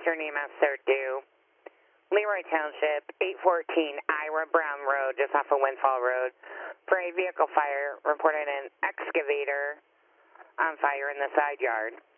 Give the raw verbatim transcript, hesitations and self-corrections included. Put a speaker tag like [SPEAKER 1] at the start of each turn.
[SPEAKER 1] Western E M S third due. Leroy Township, eight fourteen Ira Brown Road, just off of Windfall Road, for a vehicle fire, reported an excavator on fire in the side yard.